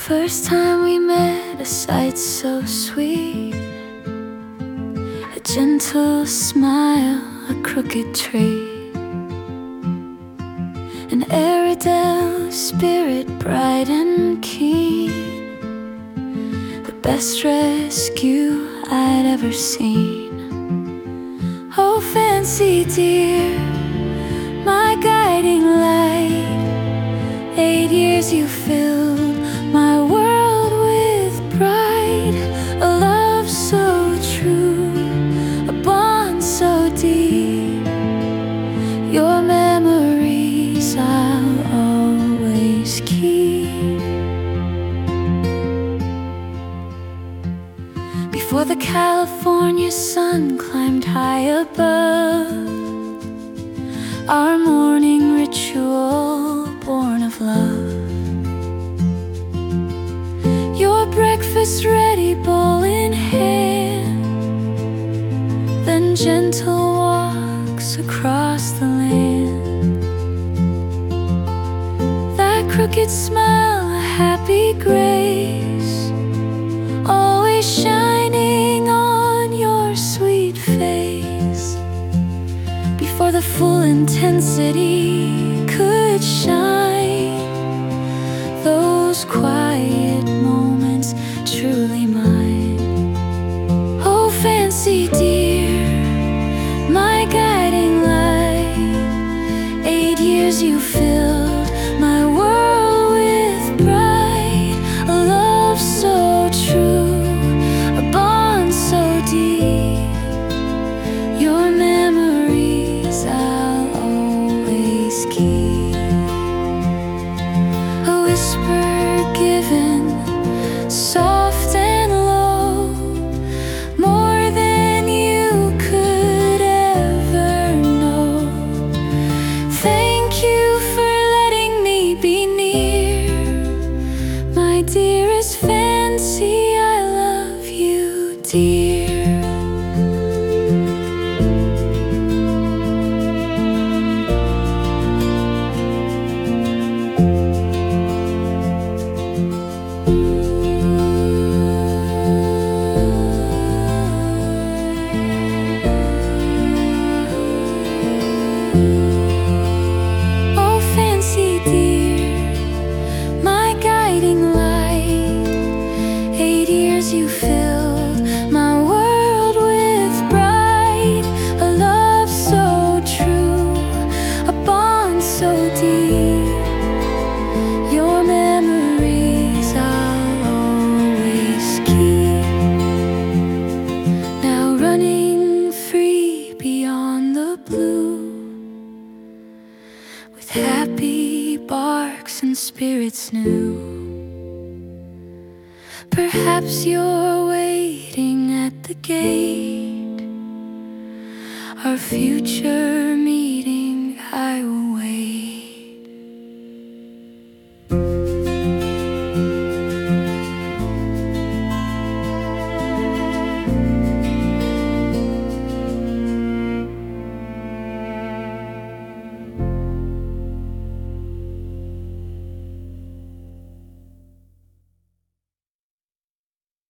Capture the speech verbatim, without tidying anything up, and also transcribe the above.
First time we met, a sight so sweet, a gentle smile, a crooked tree, an Airedale spirit bright and keen, the best rescue I'd ever seen. Oh, fancy dear, my guiding light, eight years you filled my world with pride. A love so true, a bond so deep, your memories I'll always keep. Before the California sun climbed high above, our morning ritual born of love, your breakfast ready, bowl in hand, then gentle walks across the land. That crooked smile, a happy grace, always shining on your sweet face. Before the full intensity could shine, those quiet moments truly mine. Oh, fancy dear, my guiding light, eight years you filled my world with pride. A love so true, a bond so deep, your memories I'll always keep. A whisper given, soft and low, more than you could ever know. Thank you for letting me be near, my dearest fancy, I love you, dear. Oh, fancy dear, my guiding light, eight years you filled my world with pride. A love so true, a bond so deep, your memories I'll always keep. Now running free beyond the blue, with happy barks and spirits new. Perhaps you're waiting at the gate, our future meeting I will wait.